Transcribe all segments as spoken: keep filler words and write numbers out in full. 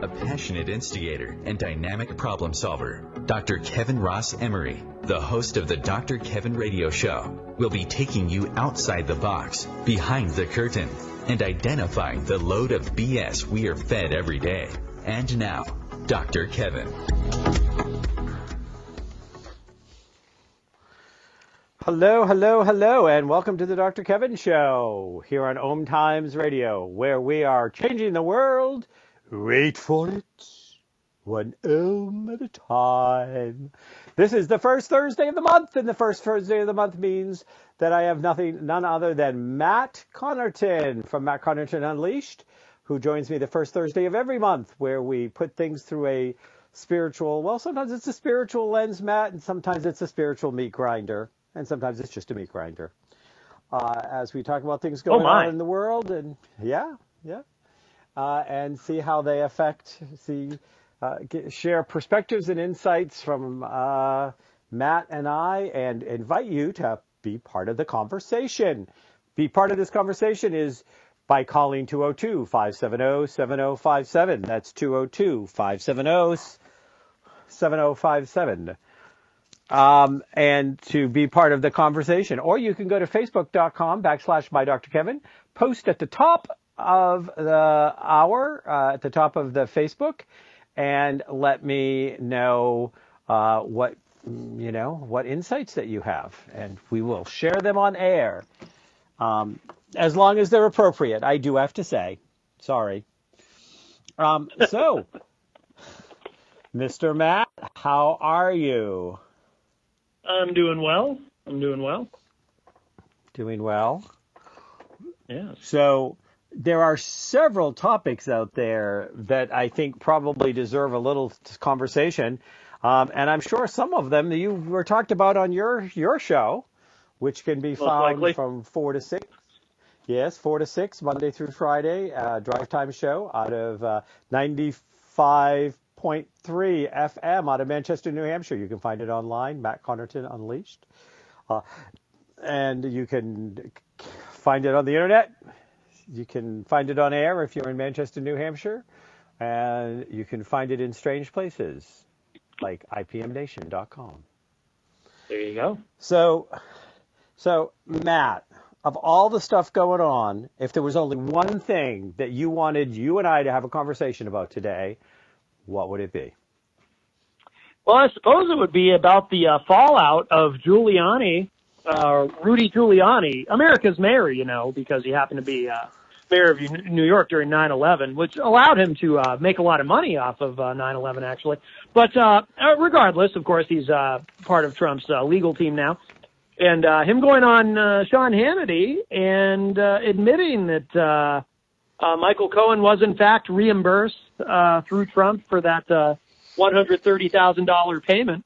a passionate instigator and dynamic problem solver. Doctor Kevin Ross Emery, the host of the Doctor Kevin Radio Show, will be taking you outside the box, behind the curtain, and identifying the load of B S we are fed every day. And now, Doctor Kevin. Hello, hello, hello, and welcome to the Doctor Kevin Show here on Om Times Radio, where we are changing the world. Wait for it, one Om at a time. This is the first Thursday of the month, and the first Thursday of the month means that I have nothing, none other than Matt Connarton from Matt Connarton Unleashed, who joins me the first Thursday of every month, where we put things through a spiritual, well, sometimes it's a spiritual lens, Matt, and sometimes it's a spiritual meat grinder. And sometimes it's just a meat grinder. Uh, as we talk about things going oh on in the world, and yeah, yeah, uh, and see how they affect, see, uh, get, share perspectives and insights from uh, Matt and I, and invite you to be part of the conversation. Be part of this conversation is by calling two oh two, five seven oh, seven oh five seven. That's two oh two, five seven oh, seven oh five seven. Um, and to be part of the conversation. Or you can go to facebook.com backslash by Doctor Kevin, post at the top of the hour, uh, at the top of the Facebook, and let me know, uh, what, you know, what insights that you have. And we will share them on air. Um, as long as they're appropriate, I do have to say. Sorry. Um, so, Mister Matt, how are you? I'm doing well. I'm doing well. Doing well. Yeah. So there are several topics out there that I think probably deserve a little conversation. Um, and I'm sure some of them you were talked about on your, your show, which can be Most found likely. from four to six. Yes, four to six, Monday through Friday, uh, drive time show out of uh, ninety-five point three F M out of Manchester, New Hampshire. You can find it online, Matt Connarton Unleashed. Uh, and you can find it on the internet. You can find it on air if you're in Manchester, New Hampshire. And you can find it in strange places like I P M nation dot com. There you go. So, so Matt, of all the stuff going on, if there was only one thing that you wanted you and I to have a conversation about today, what would it be? Well, I suppose it would be about the uh, fallout of Giuliani, uh, Rudy Giuliani, America's mayor, you know, because he happened to be uh, mayor of New York during nine eleven, which allowed him to uh, make a lot of money off of uh, nine eleven, actually. But uh, regardless, of course, he's uh, part of Trump's uh, legal team now. And uh, him going on uh, Sean Hannity and uh, admitting that uh, uh, Michael Cohen was, in fact, reimbursed uh, through Trump for that uh, one hundred thirty thousand dollars payment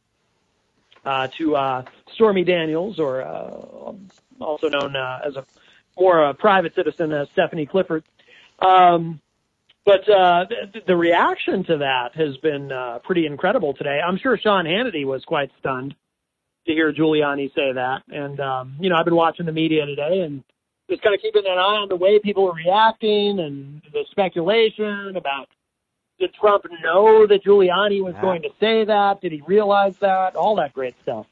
uh, to uh, Stormy Daniels, or uh, also known uh, as a more uh, private citizen as Stephanie Clifford. Um, but uh, th- the reaction to that has been uh, pretty incredible today. I'm sure Sean Hannity was quite stunned to hear Giuliani say that. And, um, you know, I've been watching the media today and just kind of keeping an eye on the way people are reacting and the speculation about, did Trump know that Giuliani was yeah. going to say that? Did he realize that? All that great stuff.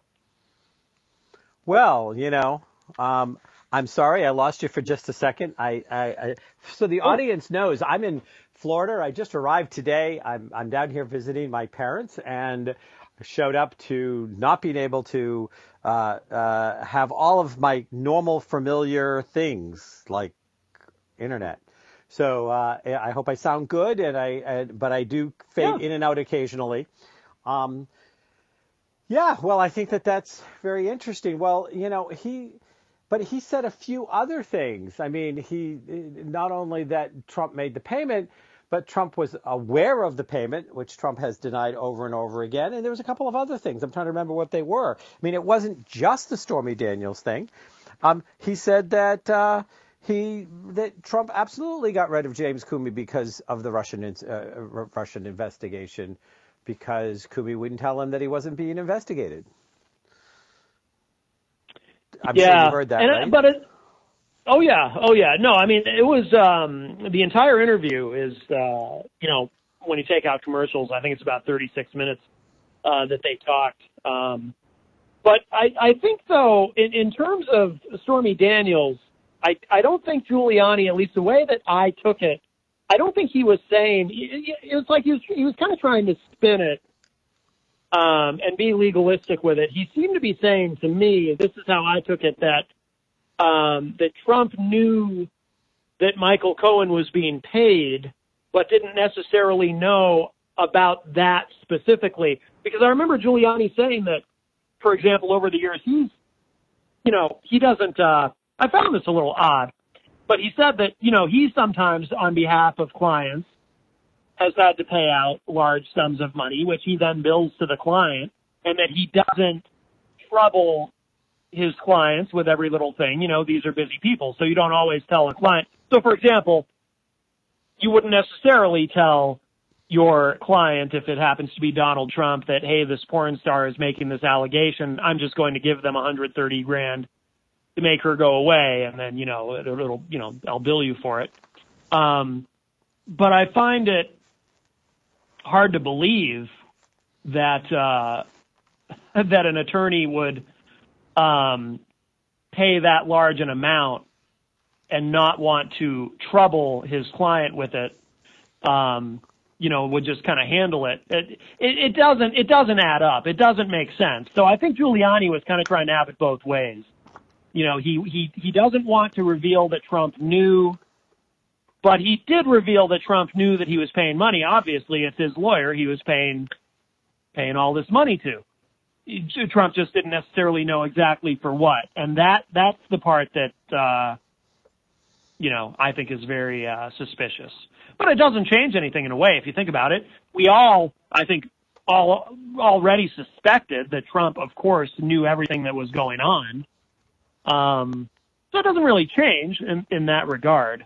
Well, you know, um, I'm sorry I lost you for just a second. I, I, I so the oh. audience knows I'm in Florida. I just arrived today. I'm I'm down here visiting my parents and showed up to not being able to uh, uh, have all of my normal familiar things like internet. So uh, I hope I sound good, and I, I but I do fade yeah. in and out occasionally. Um, yeah, well, I think that that's very interesting. Well, you know, he, but he said a few other things. I mean, he not only that Trump made the payment, but Trump was aware of the payment, which Trump has denied over and over again. And there was a couple of other things. I'm trying to remember what they were. I mean, it wasn't just the Stormy Daniels thing. Um, he said that uh, he that Trump absolutely got rid of James Comey because of the Russian uh, Russian investigation, because Comey wouldn't tell him that he wasn't being investigated. I'm yeah. sure you heard that, and, right? But it, oh yeah, oh yeah. No, I mean it was um, the entire interview is uh, you know when you take out commercials, I think it's about thirty-six minutes uh, that they talked. Um, but I, I think, though, in, in terms of Stormy Daniels, I, I don't think Giuliani, at least the way that I took it, I don't think he was saying, it was like he was, he was kind of trying to spin it um, and be legalistic with it. He seemed to be saying to me, this is how I took it, that um, that Trump knew that Michael Cohen was being paid, but didn't necessarily know about that specifically. Because I remember Giuliani saying that, for example, over the years, he's, you know, he doesn't, uh, I found this a little odd, but he said that, you know, he sometimes, on behalf of clients, has had to pay out large sums of money, which he then bills to the client, and that he doesn't trouble his clients with every little thing. You know, these are busy people, so you don't always tell a client. So, for example, you wouldn't necessarily tell your client, if it happens to be Donald Trump, that, hey, this porn star is making this allegation, I'm just going to give them one hundred thirty grand to make her go away, and then, you know, it'll, it'll you know, I'll bill you for it. Um, but I find it hard to believe that uh, that an attorney would um, pay that large an amount and not want to trouble his client with it. Um, you know, would just kind of handle it. It, it. it doesn't. It doesn't add up. It doesn't make sense. So I think Giuliani was kind of trying to have it both ways. You know, he he he doesn't want to reveal that Trump knew, but he did reveal that Trump knew that he was paying money. Obviously, it's his lawyer he was paying paying all this money to. Trump just didn't necessarily know exactly for what, and that that's the part that uh, you know I think is very uh, suspicious. But it doesn't change anything in a way if you think about it. We all, I think, all already suspected that Trump, of course, knew everything that was going on. Um, so it doesn't really change in, in that regard.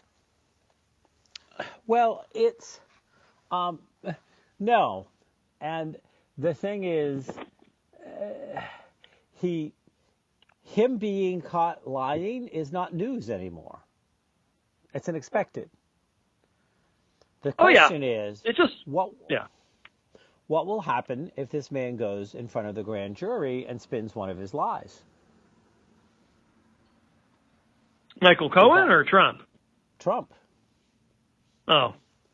Well, it's um, no, and the thing is, uh, he him being caught lying is not news anymore. It's unexpected. The question oh, yeah. is, it just, what yeah. what will happen if this man goes in front of the grand jury and spins one of his lies? Michael Cohen or Trump? Trump. Oh.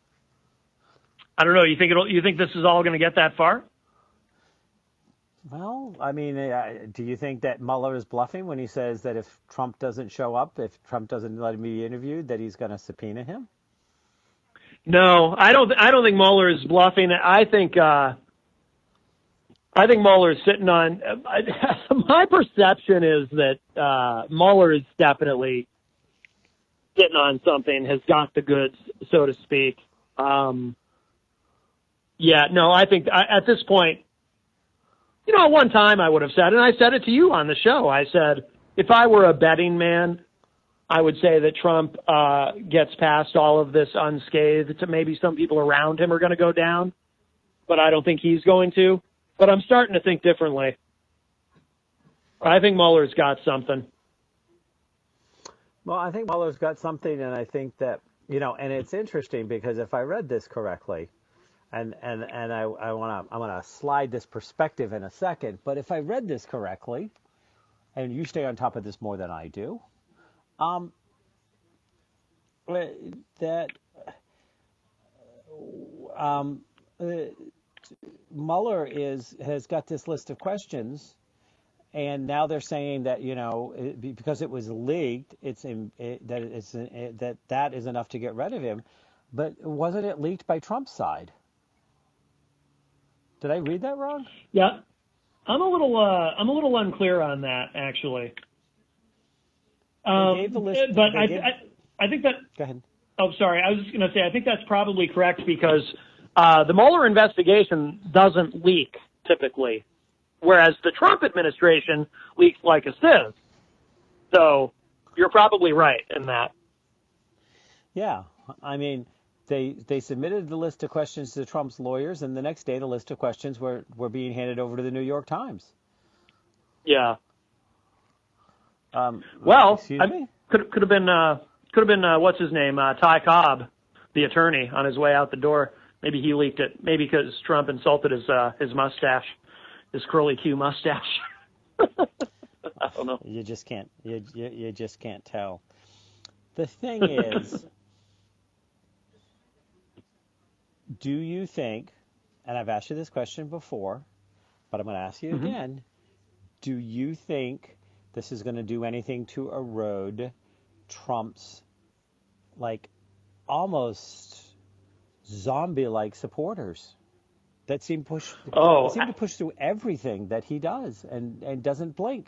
I don't know. You think it'll, you think this is all going to get that far? Well, I mean, uh, do you think that Mueller is bluffing when he says that if Trump doesn't show up, if Trump doesn't let him be interviewed, that he's going to subpoena him? No, I don't. I don't think Mueller is bluffing. I think. Uh, I think Mueller is sitting on. Uh, my perception is that uh, Mueller is definitely sitting on something. Has got the goods, so to speak. Um, yeah. No, I think I, at this point, you know, at one time I would have said, and I said it to you on the show. I said, if I were a betting man, I would say that Trump uh, gets past all of this unscathed. To maybe some people around him are going to go down, but I don't think he's going to. But I'm starting to think differently. I think Mueller's got something. Well, I think Mueller's got something, and I think that, you know, and it's interesting because if I read this correctly, and and and I I want to I want to slide this perspective in a second, but if I read this correctly, and you stay on top of this more than I do. Um, that um, uh, Mueller is has got this list of questions, and now they're saying that, you know, it, because it was leaked, it's in, it, that it's it, that that is enough to get rid of him. But wasn't it leaked by Trump's side? Did I read that wrong? Yeah, I'm a little uh, I'm a little unclear on that, actually. Um, gave the list, but I, gave... I, I think that. Go ahead. Oh, sorry. I was just going to say I think that's probably correct because uh, the Mueller investigation doesn't leak typically, whereas the Trump administration leaks like a sieve. So you're probably right in that. Yeah, I mean, they they submitted the list of questions to Trump's lawyers, and the next day the list of questions were were being handed over to the New York Times. Yeah. Um, well, excuse I, me? could could have been uh, could have been uh, what's his name uh, Ty Cobb, the attorney, on his way out the door. Maybe he leaked it. Maybe because Trump insulted his uh, his mustache, his curly Q mustache. I don't know. You just can't. You, you you just can't tell. The thing is, do you think? And I've asked you this question before, but I'm going to ask you mm-hmm. again. Do you think this is going to do anything to erode Trump's, like, almost zombie-like supporters that seem push oh, seem to push through everything that he does and, and doesn't blink?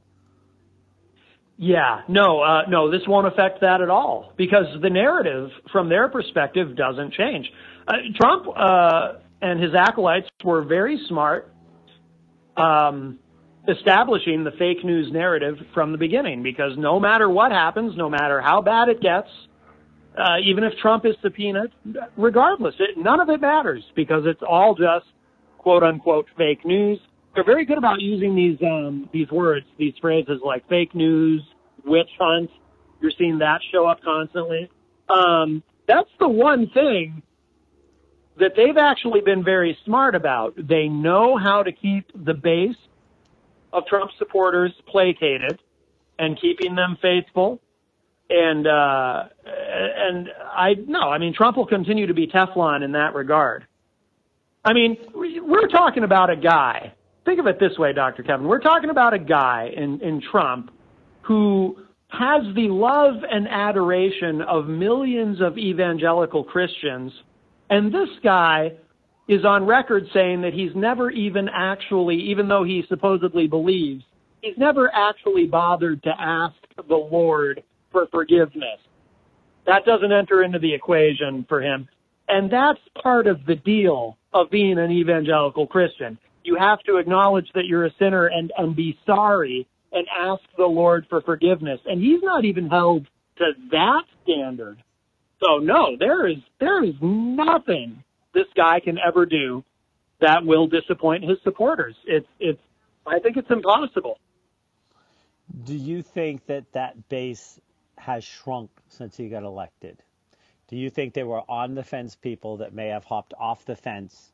Yeah, no, uh, no, this won't affect that at all because the narrative from their perspective doesn't change. Uh, Trump uh, and his acolytes were very smart um, establishing the fake news narrative from the beginning because no matter what happens, no matter how bad it gets, uh, even if Trump is subpoenaed, regardless, it, none of it matters because it's all just quote-unquote fake news. They're very good about using these um, these words, these phrases like fake news, witch hunt. You're seeing that show up constantly. Um, that's the one thing that they've actually been very smart about. They know how to keep the base of Trump supporters placated and keeping them faithful. And uh, and I no, I mean Trump will continue to be Teflon in that regard. I mean, we're talking about a guy. Think of it this way, Doctor Kevin. We're talking about a guy in, in Trump who has the love and adoration of millions of evangelical Christians. And this guy is on record saying that he's never even actually, even though he supposedly believes, he's never actually bothered to ask the Lord for forgiveness. That doesn't enter into the equation for him. And that's part of the deal of being an evangelical Christian. You have to acknowledge that you're a sinner and, and be sorry and ask the Lord for forgiveness. And he's not even held to that standard. So no, there is there is nothing this guy can ever do that will disappoint his supporters. It's it's I think it's impossible. Do you think that that base has shrunk since he got elected? Do you think there were on the fence people that may have hopped off the fence?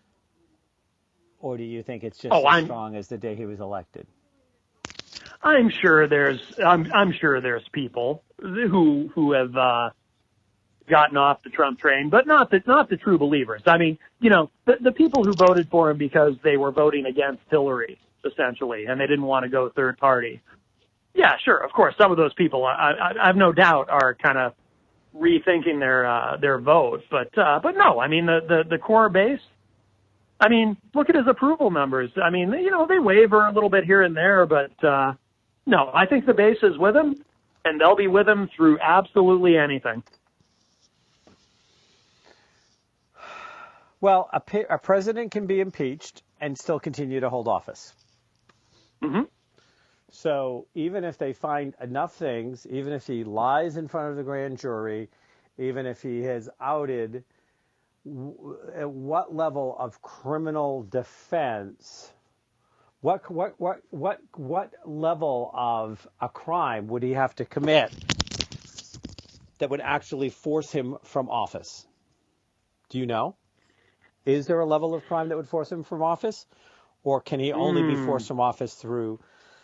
Or do you think it's just oh, as I'm, strong as the day he was elected? I'm sure there's I'm I'm sure there's people who who have uh, gotten off the Trump train, but not the not the true believers. I mean, you know, the the people who voted for him because they were voting against Hillary, essentially, and they didn't want to go third party. Yeah, sure, of course, some of those people, I, I, I have no doubt, are kind of rethinking their uh, their vote. But uh, but no, I mean the, the the core base. I mean, look at his approval numbers. I mean, you know, they waver a little bit here and there, but uh, no, I think the base is with him, and they'll be with him through absolutely anything. Well, a, a president can be impeached and still continue to hold office. Mm-hmm. So even if they find enough things, even if he lies in front of the grand jury, even if he has outed, at what level of criminal defense, what what what what what level of a crime would he have to commit that would actually force him from office? Do you know? Is there a level of crime that would force him from office, or can he only mm. be forced from office through?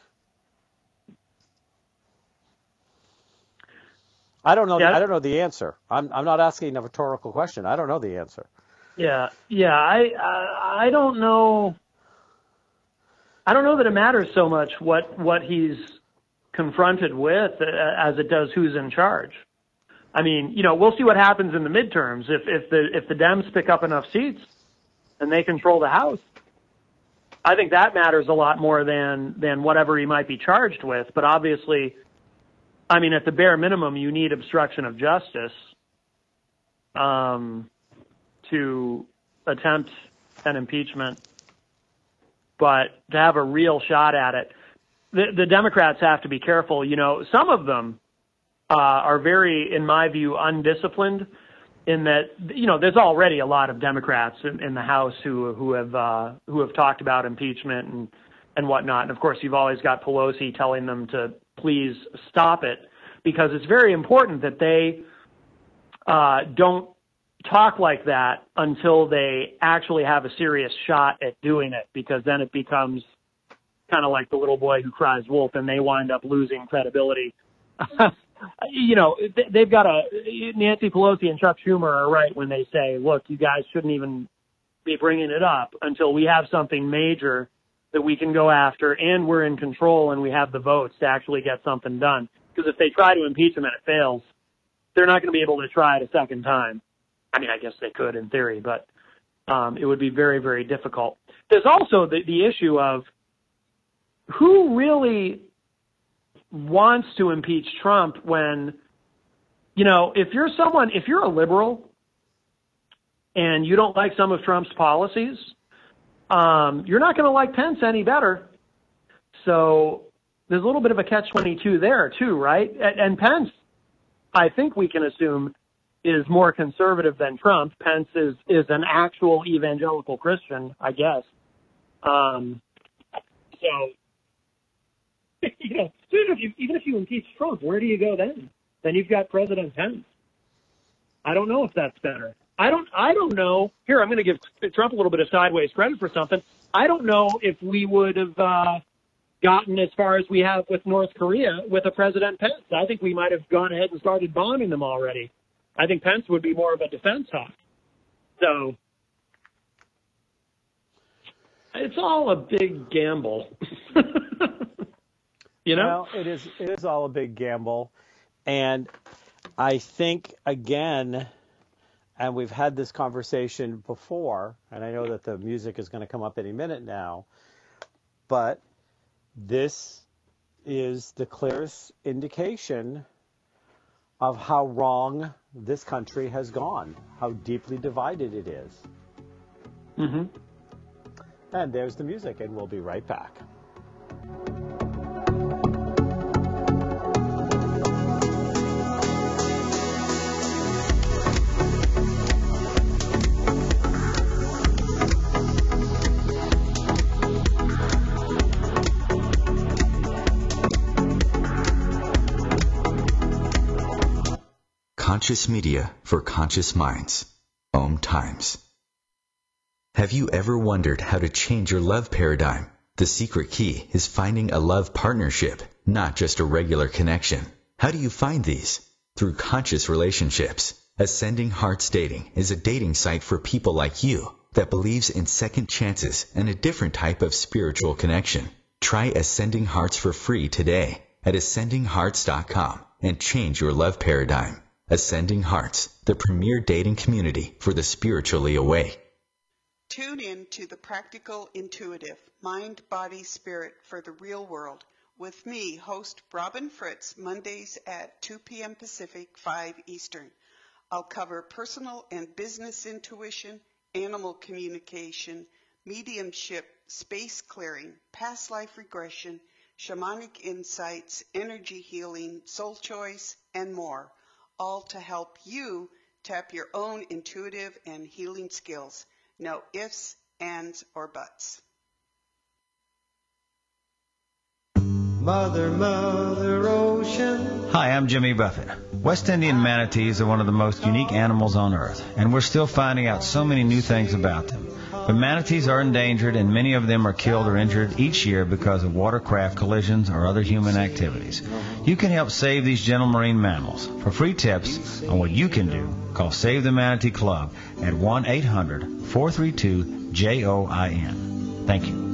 I don't know. Yeah. The, I don't know the answer. I'm. I'm not asking a rhetorical question. I don't know the answer. Yeah. Yeah. I. I, I don't know. I don't know that it matters so much what what he's confronted with as it does who's in charge. I mean, you know, we'll see what happens in the midterms. If if the if the Dems pick up enough seats and they control the House, I think that matters a lot more than than whatever he might be charged with. But obviously, I mean, at the bare minimum, you need obstruction of justice um, to attempt an impeachment. But to have a real shot at it, the, the Democrats have to be careful. You know, some of them uh, are very, in my view, undisciplined in that, you know, there's already a lot of Democrats in, in the House who who have uh, who have talked about impeachment and, and whatnot. And, of course, you've always got Pelosi telling them to please stop it, because it's very important that they uh, don't talk like that until they actually have a serious shot at doing it, because then it becomes kind of like the little boy who cries wolf, and they wind up losing credibility. You know, they've got a Nancy Pelosi and Chuck Schumer are right when they say, look, you guys shouldn't even be bringing it up until we have something major that we can go after and we're in control and we have the votes to actually get something done. Because if they try to impeach him and it fails, they're not going to be able to try it a second time. I mean, I guess they could in theory, but um, it would be very, very difficult. There's also the, the issue of who really wants to impeach Trump when, you know, if you're someone, if you're a liberal and you don't like some of Trump's policies, um, you're not going to like Pence any better. So there's a little bit of a catch twenty-two there too, right? And, and Pence, I think we can assume, is more conservative than Trump. Pence is, is an actual evangelical Christian, I guess. Um, so, you know, even if you, even if you impeach Trump, where do you go then? Then you've got President Pence. I don't know if that's better. I don't, I don't know. Here, I'm going to give Trump a little bit of sideways credit for something. I don't know if we would have uh, gotten as far as we have with North Korea with a President Pence. I think we might have gone ahead and started bombing them already. I think Pence would be more of a defense hawk. So it's all a big gamble. You know? Well, it is, it is all a big gamble. And I think, again, and we've had this conversation before, and I know that the music is going to come up any minute now, but this is the clearest indication of how wrong this country has gone, how deeply divided it is. Mm-hmm. And there's the music, and we'll be right back. Conscious media for conscious minds. Om Times. Have you ever wondered how to change your love paradigm? The secret key is finding a love partnership, not just a regular connection. How do you find these? Through conscious relationships. Ascending Hearts Dating is a dating site for people like you that believes in second chances and a different type of spiritual connection. Try Ascending Hearts for free today at ascending hearts dot com and change your love paradigm. Ascending Hearts, the premier dating community for the spiritually awake. Tune in to The Practical Intuitive, Mind, Body, Spirit for the Real World with me, host Robin Fritz, Mondays at two p.m. Pacific, five Eastern. I'll cover personal and business intuition, animal communication, mediumship, space clearing, past life regression, shamanic insights, energy healing, soul choice, and more, all to help you tap your own intuitive and healing skills. No ifs, ands, or buts. Mother, Mother Ocean. Hi, I'm Jimmy Buffett. West Indian manatees are one of the most unique animals on Earth, and we're still finding out so many new things about them. But manatees are endangered, and many of them are killed or injured each year because of watercraft collisions or other human activities. You can help save these gentle marine mammals. For free tips on what you can do, call Save the Manatee Club at one eight hundred, four three two, J O I N. Thank you.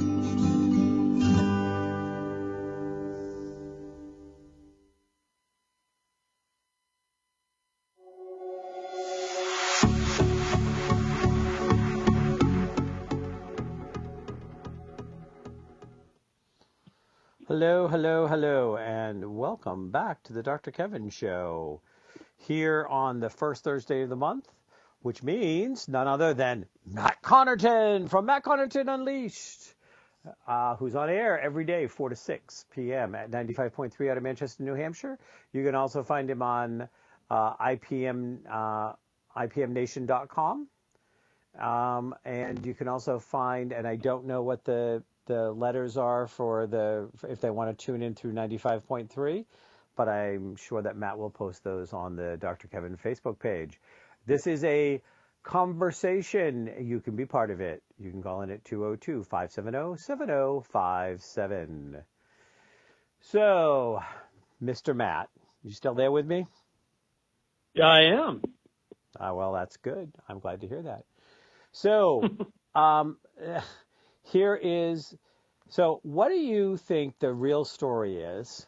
Hello, hello, hello, and welcome back to the Doctor Kevin Show here on the first Thursday of the month, which means none other than Matt Connerton from Matt Connerton Unleashed, uh, who's on air every day, four to six p.m. at ninety-five point three out of Manchester, New Hampshire. You can also find him on uh, I P M, uh, I P M nation dot com. Um, and you can also find, and I don't know what the the letters are for the, if they want to tune in through ninety-five point three, but I'm sure that Matt will post those on the Doctor Kevin Facebook page. This is a conversation. You can be part of it. You can call in at two oh two, five seven zero, seven zero five seven. So, Mister Matt, you still there with me? Yeah, I am. Ah, well, that's good. I'm glad to hear that. So, um, here is, so what do you think the real story is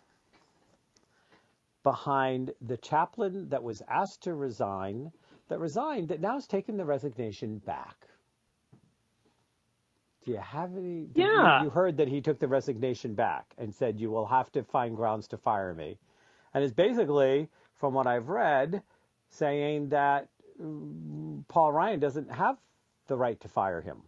behind the chaplain that was asked to resign, that resigned, that now has taken the resignation back? Do you have any? Yeah. You, you heard that he took the resignation back and said, you will have to find grounds to fire me. And it's basically, from what I've read, saying that um, Paul Ryan doesn't have the right to fire him.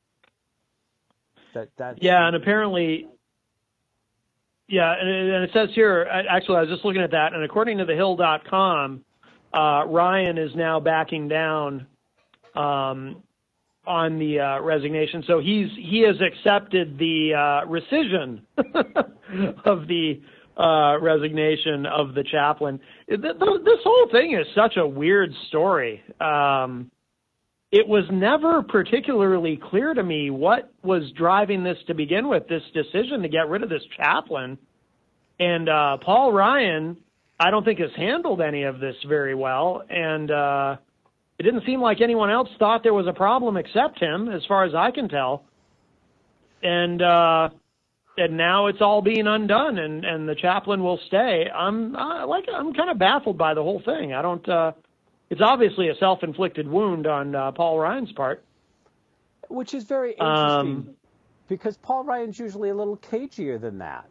That that. Yeah, and apparently, yeah, and it, and it says here, actually, I was just looking at that, and according to the hill dot com, uh, Ryan is now backing down um, on the uh, resignation. So he's he has accepted the uh, rescission of the uh, resignation of the chaplain. This whole thing is such a weird story. Um, it was never particularly clear to me what was driving this to begin with, this decision to get rid of this chaplain. And uh, Paul Ryan, I don't think has handled any of this very well. And uh, it didn't seem like anyone else thought there was a problem except him, as far as I can tell. And uh, and now it's all being undone, and, and the chaplain will stay. I'm uh, like I'm kind of baffled by the whole thing. I don't. Uh, it's obviously a self-inflicted wound on uh, Paul Ryan's part, which is very interesting um, because Paul Ryan's usually a little cagier than that.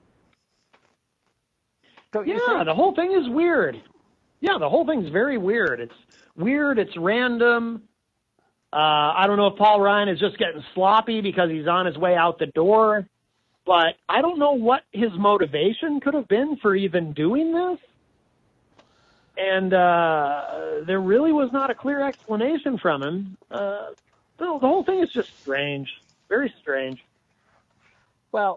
Don't you yeah, think? The whole thing is weird. Yeah, the whole thing's very weird. It's weird. It's random. Uh, I don't know if Paul Ryan is just getting sloppy because he's on his way out the door. But I don't know what his motivation could have been for even doing this. And uh, there really was not a clear explanation from him. Uh, the, the whole thing is just strange, very strange. Well,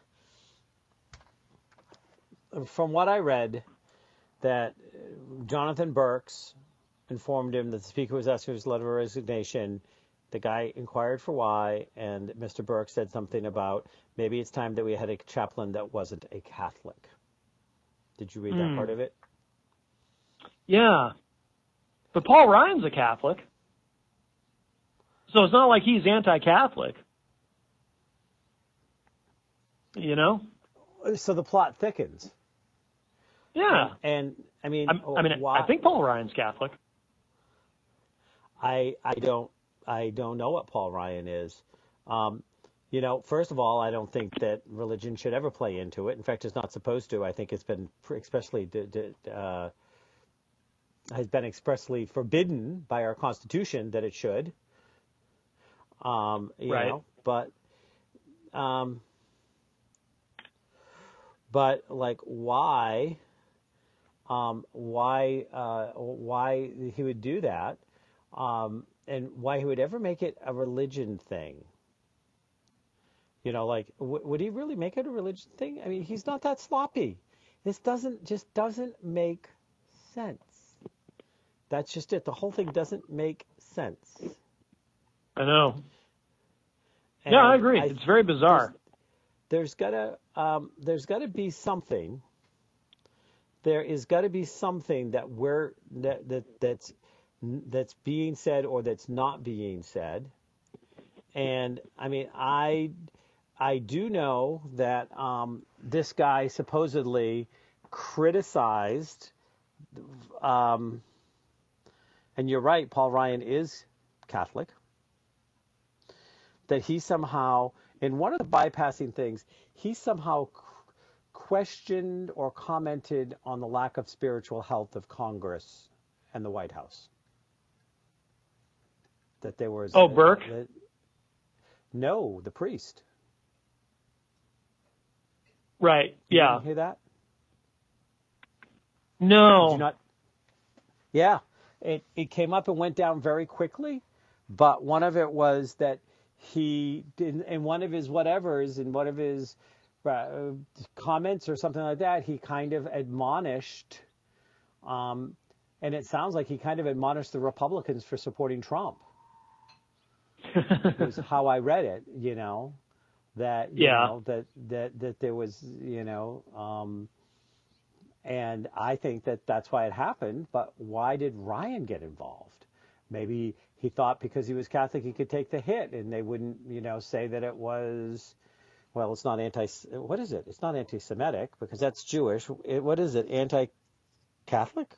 from what I read, that Jonathan Burks informed him that the speaker was asking for his letter of resignation. The guy inquired for why, and Mister Burke said something about maybe it's time that we had a chaplain that wasn't a Catholic. Did you read that mm. part of it? Yeah. But Paul Ryan's a Catholic. So it's not like he's anti-Catholic. You know? So the plot thickens. Yeah. And, and I mean, I'm, I mean, why? I think Paul Ryan's Catholic. I I don't. I don't know what Paul Ryan is. Um, you know, first of all, I don't think that religion should ever play into it. In fact, it's not supposed to. I think it's been especially uh, has been expressly forbidden by our Constitution that it should. Um, you right. know, but um, but like why um, why uh, why he would do that? Um, and why he would ever make it a religion thing. You know, like, w- would he really make it a religion thing? I mean, he's not that sloppy. This doesn't, just doesn't make sense. That's just it. The whole thing doesn't make sense. I know. And yeah, I agree. I, it's very bizarre. There's, there's gotta, um, there's gotta be something. There is gotta be something that we're, that, that that's, that's being said or that's not being said. And I mean, I I do know that um, this guy supposedly criticized, um, and you're right, Paul Ryan is Catholic, that he somehow, in one of the bypassing things, he somehow questioned or commented on the lack of spiritual health of Congress and the White House. That there was oh Burke uh, no the priest right you yeah didn't hear that no Did you not yeah it it came up and went down very quickly, but one of it was that he did in one of his whatevers in one of his uh, comments or something like that, he kind of admonished um and it sounds like he kind of admonished the Republicans for supporting Trump. was how I read it, you know, that, you Yeah. know, that, that, that there was, you know, um, and I think that that's why it happened. But why did Ryan get involved? Maybe he thought because he was Catholic he could take the hit, and they wouldn't, you know, say that it was. Well, it's not anti. What is it? It's not anti-Semitic because that's Jewish. It, what is it? Anti-Catholic?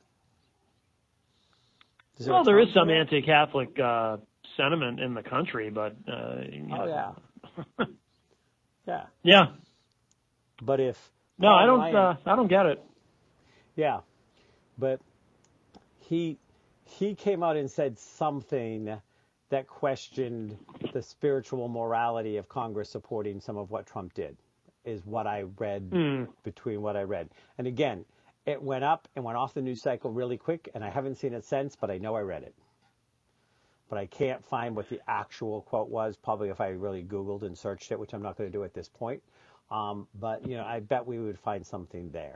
Is there Well, a there term is for some that? anti-Catholic uh, sentiment in the country, but uh, you Oh know. yeah, yeah. Yeah. But if No, Paul I don't. Ryan, Uh, I don't get it. yeah, but he he came out and said something that questioned the spiritual morality of Congress supporting some of what Trump did, is what I read Hmm. between what I read. And again, it went up and went off the news cycle really quick, and I haven't seen it since, but I know I read it. But I can't find what the actual quote was, probably if I really Googled and searched it, which I'm not going to do at this point. Um, but, you know, I bet we would find something there.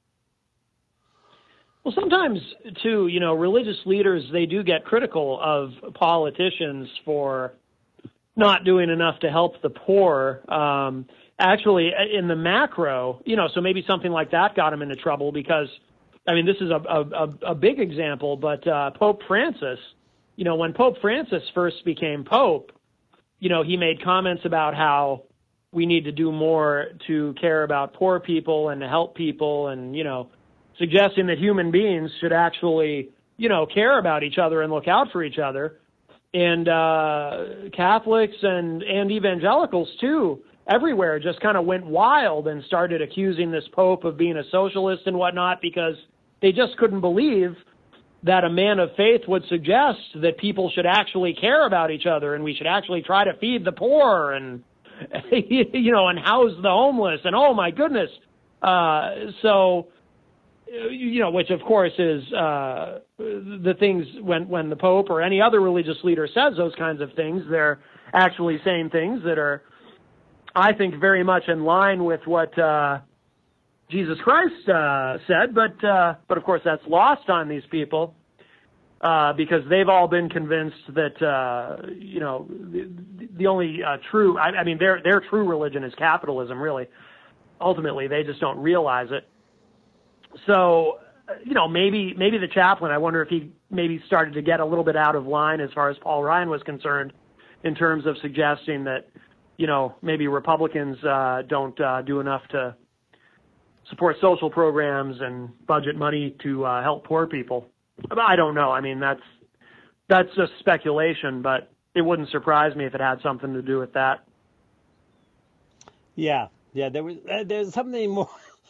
Well, sometimes, too, you know, religious leaders, they do get critical of politicians for not doing enough to help the poor. Um, actually, in the macro, you know, so maybe something like that got him into trouble because, I mean, this is a, a, a big example, but uh, Pope Francis, you know, when Pope Francis first became Pope, you know, he made comments about how we need to do more to care about poor people and to help people and, you know, suggesting that human beings should actually, you know, care about each other and look out for each other. And uh, Catholics and, and evangelicals, too, everywhere just kind of went wild and started accusing this Pope of being a socialist and whatnot because they just couldn't believe that a man of faith would suggest that people should actually care about each other and we should actually try to feed the poor and, you know, and house the homeless. And, oh, my goodness. Uh, so... you know, which of course is uh, the things when, when the Pope or any other religious leader says those kinds of things, they're actually saying things that are, I think, very much in line with what uh, Jesus Christ uh, said. But, uh, but of course, that's lost on these people uh, because they've all been convinced that, uh, you know, the, the only uh, true, I, I mean, their, their true religion is capitalism, really. Ultimately, they just don't realize it. So, you know, maybe maybe the chaplain, I wonder if he maybe started to get a little bit out of line as far as Paul Ryan was concerned in terms of suggesting that, you know, maybe Republicans uh, don't uh, do enough to support social programs and budget money to uh, help poor people. I don't know. I mean, that's that's just speculation, but it wouldn't surprise me if it had something to do with that. Yeah, yeah, there was uh, there's something more.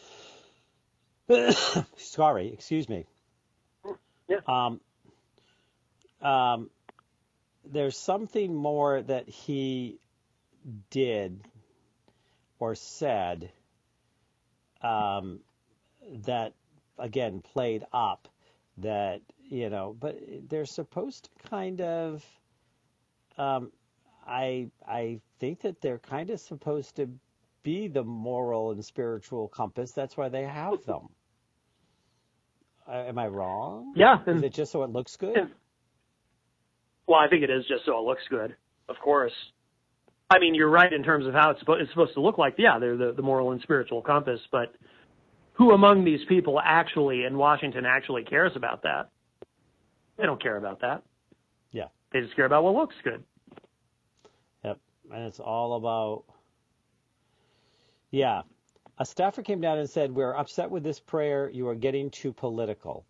Sorry, excuse me. Yeah. Um, um, there's something more that he did or said um, that, again, played up that, you know, but they're supposed to kind of, um, I I think that they're kind of supposed to be the moral and spiritual compass. That's why they have them. Uh, am I wrong? Yeah. Is And, it just so it looks good? and, well, I think it is just so it looks good, of course. I mean, you're right in terms of how it's supposed, it's supposed to look like. Yeah, they're the, the moral and spiritual compass, but who among these people actually in Washington actually cares about that? They don't care about that. Yeah. They just care about what looks good. Yep. And it's all about, yeah. A staffer came down and said, "We're upset with this prayer. You are getting too political."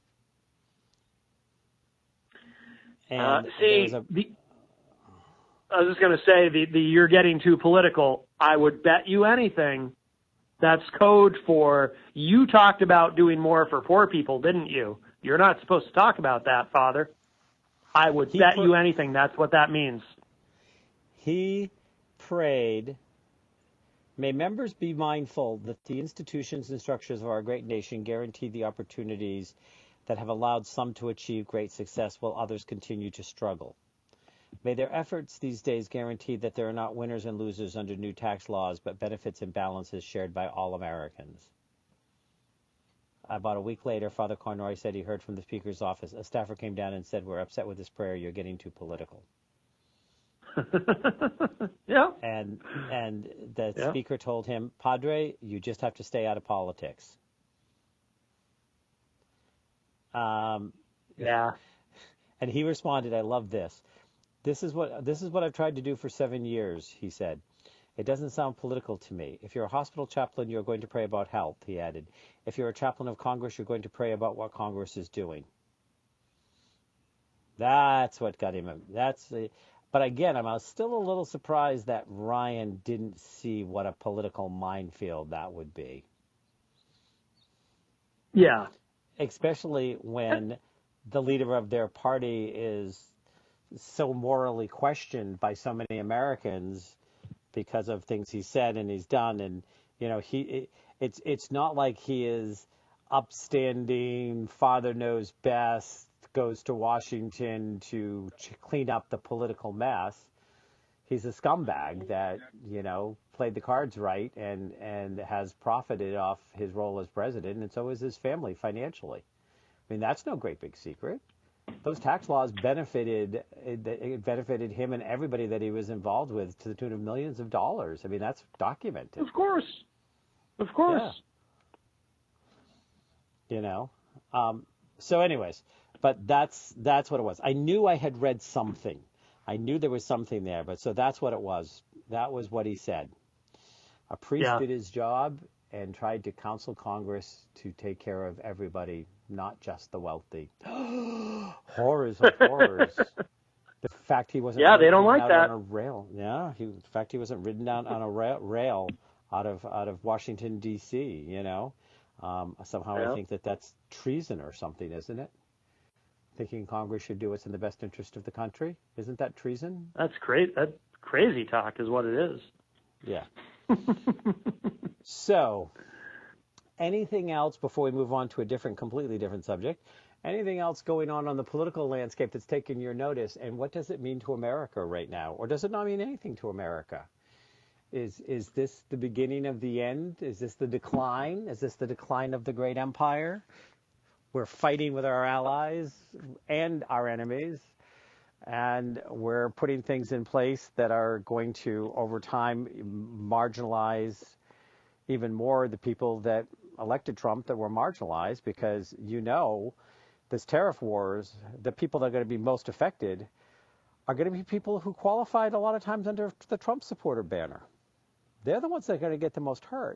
And Uh, there see, was a, the, I was just going to say, the, the you're getting too political. I would bet you anything that's code for you talked about doing more for poor people, didn't you? You're not supposed to talk about that, Father. I would He bet put- you anything that's what that means. he prayed, "May members be mindful that the institutions and structures of our great nation guarantee the opportunities that have allowed some to achieve great success while others continue to struggle. May their efforts these days guarantee that there are not winners and losers under new tax laws, but benefits and balances shared by all Americans." About a week later, Father Conroy said he heard from the Speaker's office. A staffer came down and said, "We're upset with this prayer. You're getting too political." Yeah. And and the Yeah. speaker told him, Padre, you just have to stay out of politics. Um, Yeah. and he responded, I love this. This is what this is what I've tried to do for seven years, he said. It doesn't sound political to me. If you're a hospital chaplain, you're going to pray about health, he added. If you're a chaplain of Congress, you're going to pray about what Congress is doing. That's what got him. That's the, but again, I'm still a little surprised that Ryan didn't see what a political minefield that would be. Yeah. Especially when the leader of their party is so morally questioned by so many Americans because of things he said and he's done. And, you know, he it, it's it's not like he is upstanding, father knows best, goes to Washington to clean up the political mess. He's a scumbag that, you know, played the cards right and, and has profited off his role as president, and so is his family financially. I mean, that's no great big secret. Those tax laws benefited it benefited him and everybody that he was involved with to the tune of millions of dollars. I mean, that's documented. Of course. Of course. Yeah. You know. Um, so anyways, but that's that's what it was. I knew I had read something. I knew there was something there, but so that's what it was. That was what he said. A priest Yeah. did his job and tried to counsel Congress to take care of everybody, not just the wealthy. Horrors of horrors. The fact he wasn't Yeah, they don't ridden like out that. on a rail. Yeah, he, the fact he wasn't ridden down on a rail, rail out of out of Washington D C. You know, um, somehow Yeah. I think that that's treason or something, isn't it? Thinking Congress should do what's in the best interest of the country, isn't that treason? That's crazy. That's crazy talk, is what it is. Yeah. So, anything else before we move on to a different, completely different subject? Anything else going on on the political landscape that's taken your notice, and what does it mean to America right now, or does it not mean anything to America? Is is this the beginning of the end? Is this the decline? Is this the decline of the great empire? We're fighting with our allies and our enemies, and we're putting things in place that are going to, over time, marginalize even more the people that elected Trump that were marginalized, because, you know, this tariff wars, the people that are going to be most affected are going to be people who qualified a lot of times under the Trump supporter banner. They're the ones that are going to get the most hurt.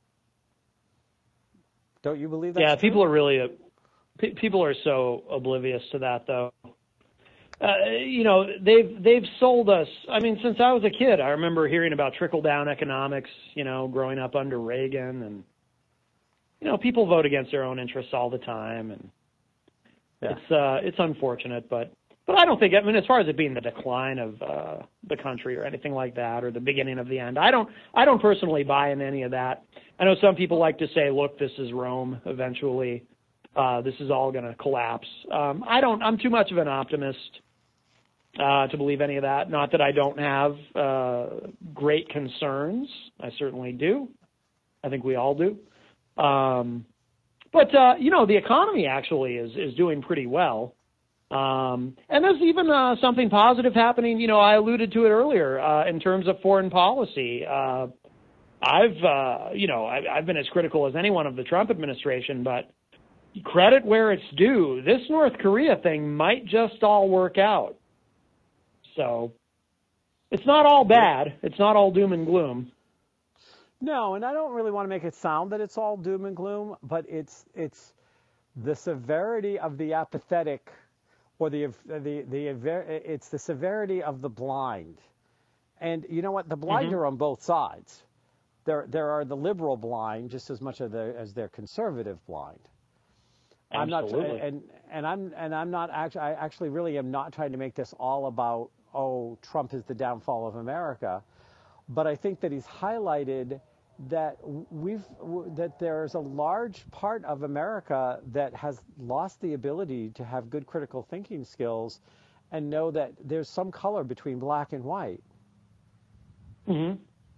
Don't you believe that? Yeah, people are really, uh, pe- people are so oblivious to that, though. Uh, you know, they've they've sold us. I mean, since I was a kid, I remember hearing about trickle down economics. You know, growing up under Reagan, and you know, people vote against their own interests all the time, and Yeah. it's uh, it's unfortunate, but but I don't think. I mean, as far as it being the decline of uh, the country or anything like that, or the beginning of the end, I don't I don't personally buy in any of that. I know some people like to say, look, this is Rome eventually. Uh, this is all going to collapse. Um, I don't. I'm too much of an optimist uh, to believe any of that. Not that I don't have uh, great concerns. I certainly do. I think we all do. Um, but uh, you know, the economy actually is is doing pretty well. Um, and there's even uh, something positive happening. You know, I alluded to it earlier uh, in terms of foreign policy. Uh, I've, uh, you know, I, I've been as critical as anyone of the Trump administration, but credit where it's due. This North Korea thing might just all work out. So it's not all bad. It's not all doom and gloom. No, and I don't really want to make it sound that it's all doom and gloom, but it's it's the severity of the apathetic, or the the the it's the severity of the blind. And you know what? The blind Mm-hmm. are on both sides. There there are the liberal blind just as much as the as their conservative blind. Absolutely. I'm not, and and I'm and I'm not actually. I actually really am not trying to make this all about, oh, Trump is the downfall of America, but I think that he's highlighted that we've that there's a large part of America that has lost the ability to have good critical thinking skills, and know that there's some color between black and white. Mm-hmm.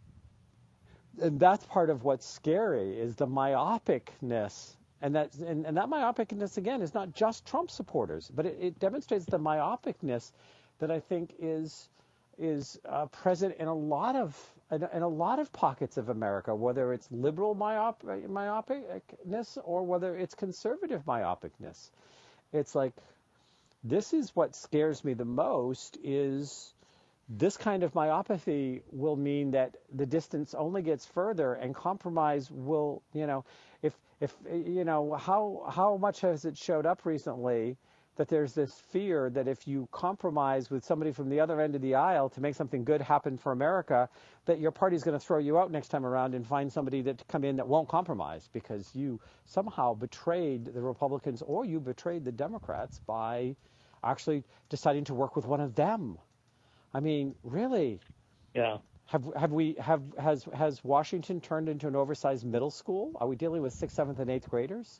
And that's part of what's scary, is the myopicness. And that, and, and that myopicness, again, is not just Trump supporters, but it, it demonstrates the myopicness that I think is is uh, present in a lot of in, in a lot of pockets of America, whether it's liberal myop, myopicness or whether it's conservative myopicness. It's like, this is what scares me the most, is this kind of myopathy will mean that the distance only gets further, and compromise will, you know, if, if, you know, how, how much has it showed up recently that there's this fear that if you compromise with somebody from the other end of the aisle to make something good happen for America, that your party's going to throw you out next time around and find somebody that to come in that won't compromise because you somehow betrayed the Republicans or you betrayed the Democrats by actually deciding to work with one of them. I mean, really? Yeah. Have have we have has has Washington turned into an oversized middle school? Are we dealing with sixth, seventh, and eighth graders?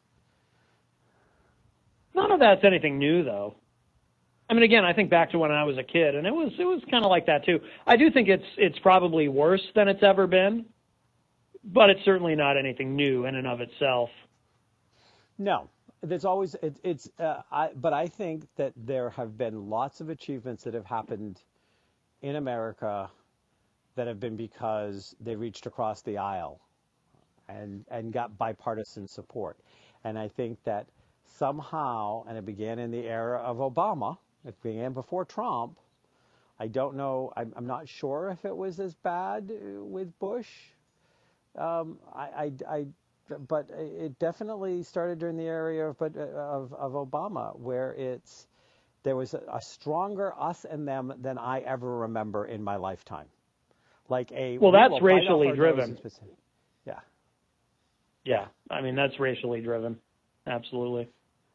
None of that's anything new, though. I mean, again, I think back to when I was a kid, and it was it was kind of like that too. I do think it's it's probably worse than it's ever been, but it's certainly not anything new in and of itself. No, there's always it, it's. Uh, I, but I think that there have been lots of achievements that have happened in America that have been because they reached across the aisle and and got bipartisan support, and I think that. Somehow, and it began in the era of Obama, it began before Trump. I don't know, I'm, I'm not sure if it was as bad with Bush. Um, I, I, I, but it definitely started during the era of, of, of Obama, where it's there was a, a stronger us and them than I ever remember in my lifetime. Like a well, that's we racially driven. Yeah. Yeah, I mean that's racially driven. Absolutely.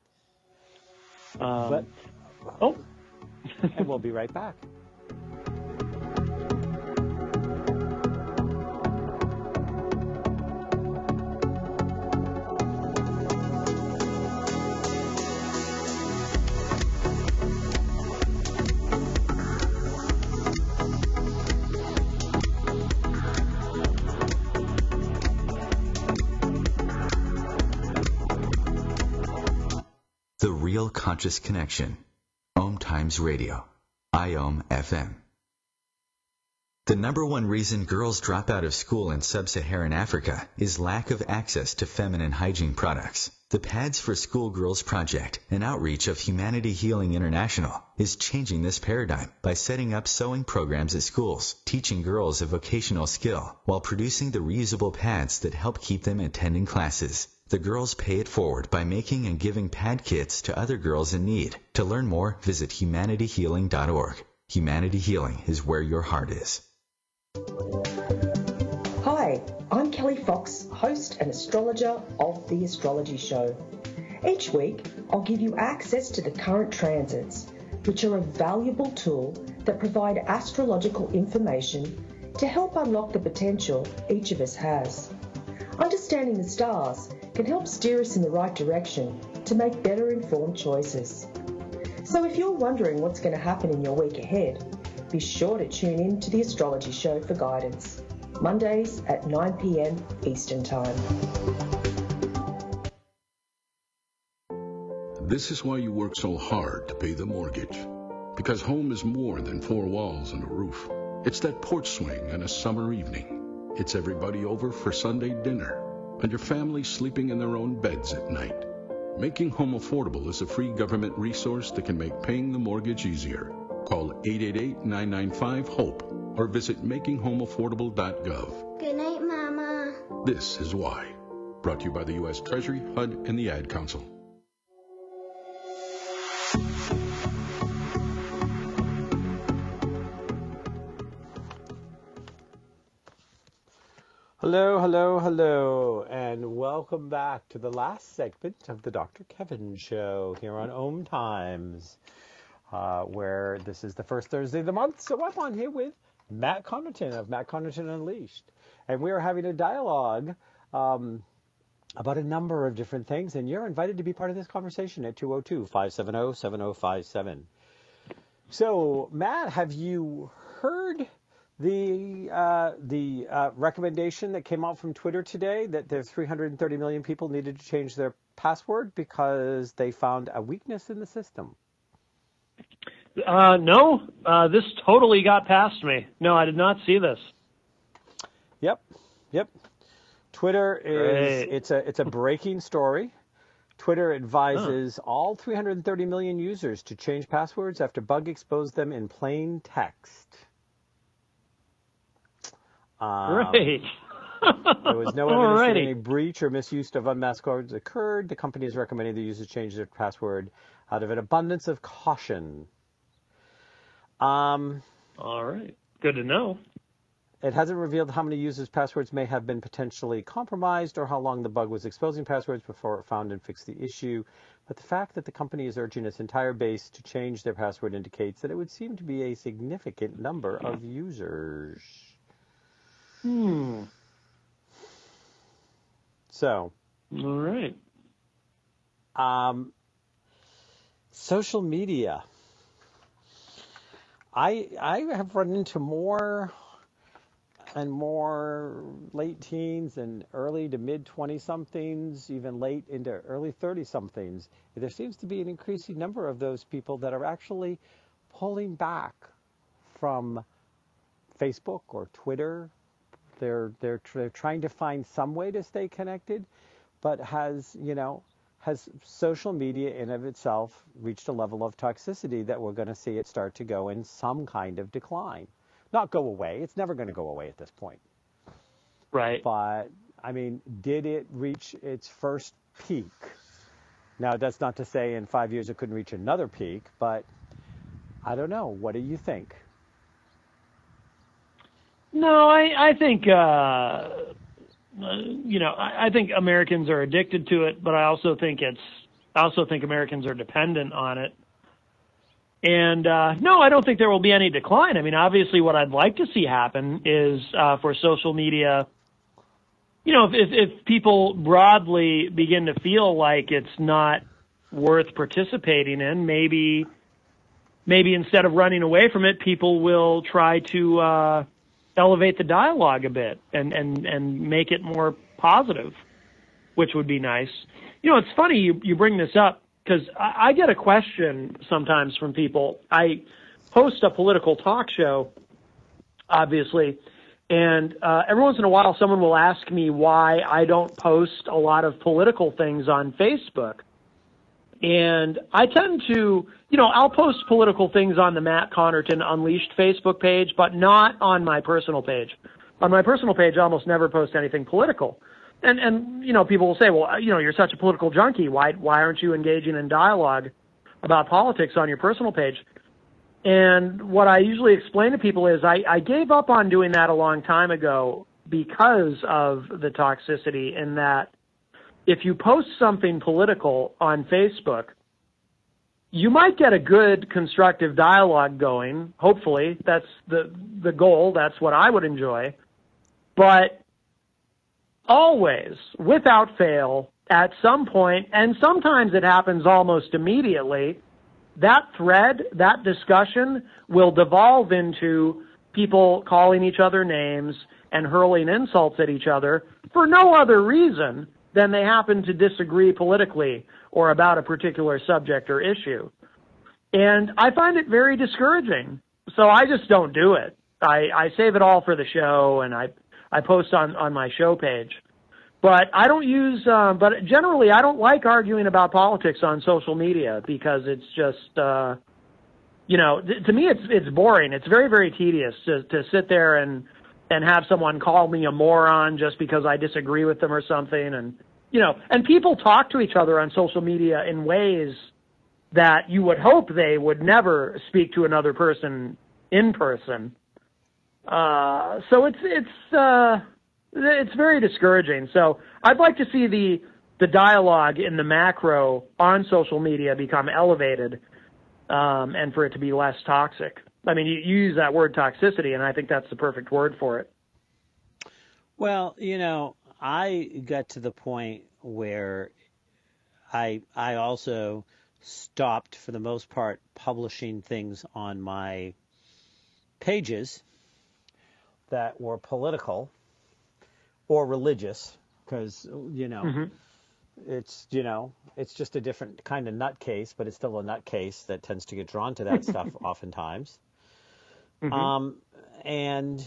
Um, but, oh, and we'll be right back. The Real Conscious Connection. Om Times Radio. I O M F M. The number one reason girls drop out of school in sub-Saharan Africa is lack of access to feminine hygiene products. The Pads for Schoolgirls Project, an outreach of Humanity Healing International, is changing this paradigm by setting up sewing programs at schools, teaching girls a vocational skill, while producing the reusable pads that help keep them attending classes. The girls pay it forward by making and giving pad kits to other girls in need. To learn more, visit humanity healing dot org. Humanity Healing is where your heart is. Hi, I'm Kelly Fox, host and astrologer of The Astrology Show. Each week, I'll give you access to the current transits, which are a valuable tool that provide astrological information to help unlock the potential each of us has. Understanding the stars can help steer us in the right direction to make better informed choices. So if you're wondering what's going to happen in your week ahead, be sure to tune in to The Astrology Show for guidance, Mondays at nine p.m. Eastern Time. This is why you work so hard to pay the mortgage. Because home is more than four walls and a roof. It's that porch swing and a summer evening. It's everybody over for Sunday dinner. And your family sleeping in their own beds at night. Making Home Affordable is a free government resource that can make paying the mortgage easier. Call eight eight eight, nine nine five, HOPE or visit making home affordable dot gov. Good night, Mama. This is why. Brought to you by the U S Treasury, H U D, and the Ad Council. Hello, hello, hello, and welcome back to the last segment of the Doctor Kevin Show here on Om Times, uh, where this is the first Thursday of the month. So I'm on here with Matt Connaughton of Matt Connaughton Unleashed, and we are having a dialogue um, about a number of different things, and you're invited to be part of this conversation at two oh two, five seven oh, seven oh five seven. So, Matt, have you heard the uh, the uh, recommendation that came out from Twitter today that there's three hundred thirty million people needed to change their password because they found a weakness in the system? Uh, no, uh, this totally got past me. No, I did not see this. Yep, yep. Twitter is Great. it's a it's a breaking story. Twitter advises huh. all three hundred thirty million users to change passwords after bug exposed them in plain text. Um, Great. There was no evidence Alrighty. that any breach or misuse of unmasked codes occurred. The company is recommending the users change their password out of an abundance of caution. Um, All right. Good to know. It hasn't revealed how many users' passwords may have been potentially compromised or how long the bug was exposing passwords before it found and fixed the issue. But the fact that the company is urging its entire base to change their password indicates that it would seem to be a significant number of users. Hmm. So. All right. Um, social media. I I have run into more and more late teens and early to mid twenty-somethings, even late into early thirty-somethings. There seems to be an increasing number of those people that are actually pulling back from Facebook or Twitter. They're they're they're trying to find some way to stay connected, but has, you know, has social media in of itself reached a level of toxicity that we're going to see it start to go in some kind of decline. Not go away. It's never going to go away at this point. Right. But, I mean, did it reach its first peak? Now, that's not to say in five years it couldn't reach another peak, but I don't know. What do you think? No, I, I think, uh, you know, I, I think Americans are addicted to it, but I also think it's, I also think Americans are dependent on it. And, uh, no, I don't think there will be any decline. I mean, obviously what I'd like to see happen is, uh, for social media, you know, if, if, if people broadly begin to feel like it's not worth participating in, maybe, maybe instead of running away from it, people will try to, uh, elevate the dialogue a bit and, and, and make it more positive, which would be nice. You know, it's funny you, you bring this up because I, I get a question sometimes from people. I host a political talk show, obviously, and uh, every once in a while someone will ask me why I don't post a lot of political things on Facebook. And I tend to, you know, I'll post political things on the Matt Connerton Unleashed Facebook page, but not on my personal page. On my personal page, I almost never post anything political. And, and you know, people will say, well, you know, you're such a political junkie. Why, why aren't you engaging in dialogue about politics on your personal page? And what I usually explain to people is I, I gave up on doing that a long time ago because of the toxicity in that if you post something political on Facebook, you might get a good constructive dialogue going. Hopefully, that's the the goal. That's what I would enjoy. But always, without fail, at some point, and sometimes it happens almost immediately, that thread, that discussion will devolve into people calling each other names and hurling insults at each other for no other reason than they happen to disagree politically or about a particular subject or issue. And I find it very discouraging. So I just don't do it. I, I save it all for the show, and I, I post on, on my show page. But I don't use, uh, but generally I don't like arguing about politics on social media because it's just, uh, you know, th- to me it's it's boring. It's very, very tedious to, to sit there and, and have someone call me a moron just because I disagree with them or something. And, you know, and people talk to each other on social media in ways that you would hope they would never speak to another person in person. Uh, so it's, it's, uh, it's very discouraging. So I'd like to see the, the dialogue in the macro on social media become elevated, um, and for it to be less toxic. I mean, you, you use that word toxicity, and I think that's the perfect word for it. Well, you know, I got to the point where I I also stopped, for the most part, publishing things on my pages that were political or religious, because, you know, mm-hmm. it's, you know, it's just a different kind of nutcase, but it's still a nutcase that tends to get drawn to that stuff oftentimes. Mm-hmm. Um, and,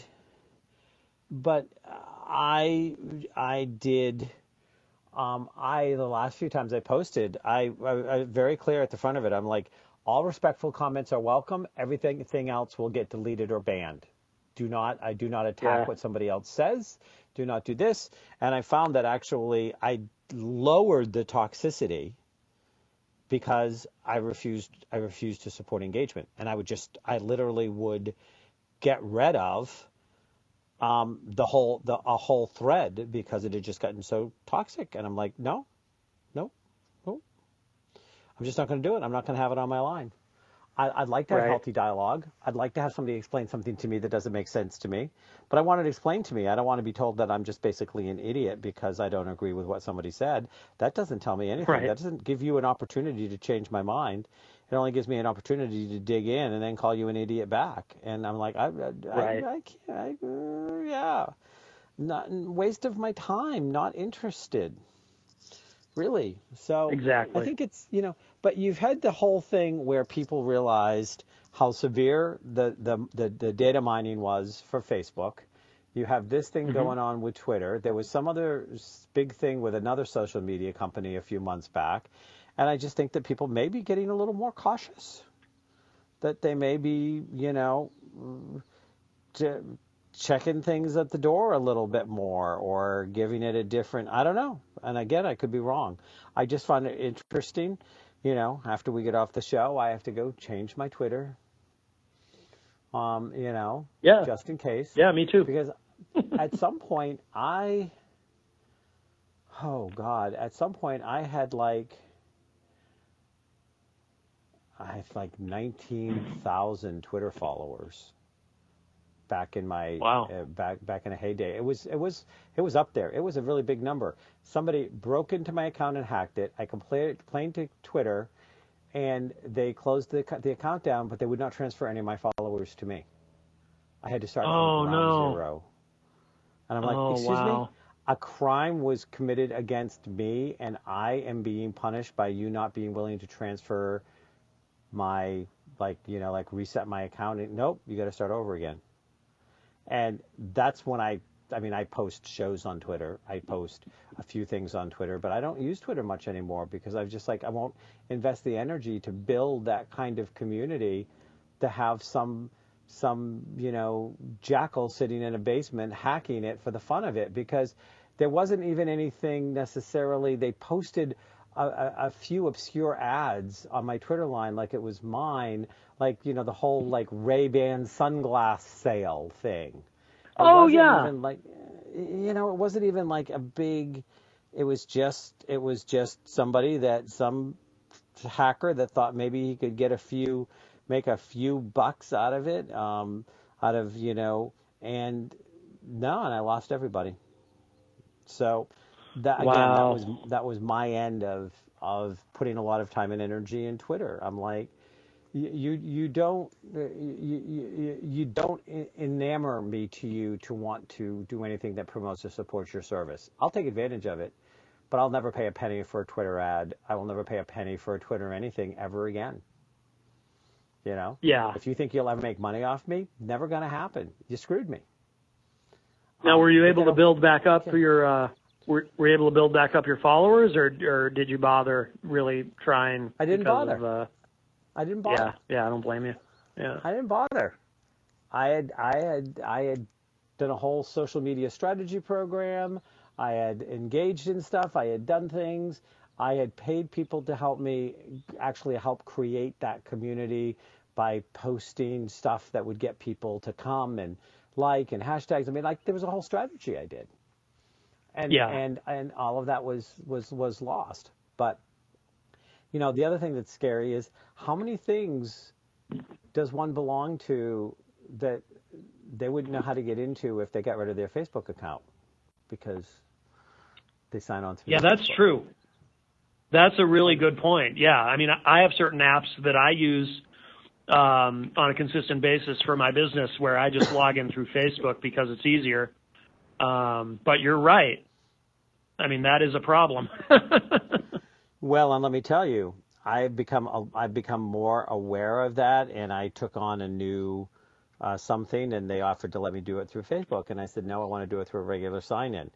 but I, I did, um, I, the last few times I posted, I, I, I very clear at the front of it. I'm like, all respectful comments are welcome. Everything, thing else will get deleted or banned. Do not, I do not attack Yeah. what somebody else says. Do not do this. And I found that actually I lowered the toxicity because I refused, I refused to support engagement. And I would just, I literally would get rid of um, the whole, the, a whole thread because it had just gotten so toxic. And I'm like, no, no, no, I'm just not going to do it. I'm not going to have it on my line. I, I'd like to have Right. healthy dialogue. I'd like to have somebody explain something to me that doesn't make sense to me, but I want it explained to me. I don't want to be told that I'm just basically an idiot because I don't agree with what somebody said. That doesn't tell me anything. Right. That doesn't give you an opportunity to change my mind. It only gives me an opportunity to dig in and then call you an idiot back. And I'm like, I, I, Right. I, I can't, I, uh, yeah, not waste of my time, not interested. Really. So Exactly. I think it's, you know, but you've had the whole thing where people realized how severe the, the, the, the data mining was for Facebook. You have this thing Mm-hmm. going on with Twitter. There was some other s- big thing with another social media company a few months back. And I just think that people may be getting a little more cautious, that they may be, you know, to, checking things at the door a little bit more or giving it a different, I don't know. And again, I could be wrong. I just find it interesting. You know, after we get off the show, I have to go change my Twitter, um, you know, Yeah. just in case. Yeah, me too. Because at some point I, oh God, at some point I had like, I had like nineteen thousand Twitter followers. Back in my Wow. uh, back back in a heyday, it was it was it was up there. It was a really big number. Somebody broke into my account and hacked it. I complained complained to Twitter, and they closed the the account down, but they would not transfer any of my followers to me. I had to start Oh, from ground no. zero. And I'm like, Oh, excuse wow. me, a crime was committed against me, and I am being punished by you not being willing to transfer my, like, you know, like reset my account. And, nope, you got to start over again. And that's when I, I mean, I post shows on Twitter. I post a few things on Twitter, but I don't use Twitter much anymore because I've just like, I won't invest the energy to build that kind of community to have some, some, you know, jackal sitting in a basement hacking it for the fun of it, because there wasn't even anything necessarily. They posted a, a, a few obscure ads on my Twitter line like it was mine, like, you know, the whole like Ray-Ban sunglass sale thing. It Oh, wasn't yeah. even like, you know, it wasn't even like a big, it was just, it was just somebody that, some hacker that thought maybe he could get a few, make a few bucks out of it, um, out of, you know, and no, and I lost everybody. So that, again, that Wow. was, that was my end of, of putting a lot of time and energy in Twitter. I'm like, you, you, you don't, you, you, you don't enamor me to you to want to do anything that promotes or supports your service. I'll take advantage of it, but I'll never pay a penny for a Twitter ad. I will never pay a penny for a Twitter anything ever again. You know? Yeah. If you think you'll ever make money off me, never going to happen. You screwed me. Now, Um, were you but able to that'll- build back up okay. for your, uh, were, were you able to build back up your followers, or, or did you bother really trying? I didn't because bother. Of, uh, I didn't bother. yeah, yeah, I don't blame you. Yeah. I didn't bother. I had I had I had done a whole social media strategy program. I had engaged in stuff. I had done things. I had paid people to help me actually help create that community by posting stuff that would get people to come and like and hashtags. I mean, like, there was a whole strategy I did. And Yeah. and and all of that was was was lost. But you know, the other thing that's scary is how many things does one belong to that they wouldn't know how to get into if they got rid of their Facebook account because they sign on to Yeah, that's Facebook. true. That's a really good point. Yeah, I mean, I have certain apps that I use um, on a consistent basis for my business where I just log in through Facebook because it's easier. Um, but you're right. I mean, that is a problem. Well, and let me tell you, I've become I've become more aware of that, and I took on a new uh, something, and they offered to let me do it through Facebook, and I said no, I want to do it through a regular sign-in.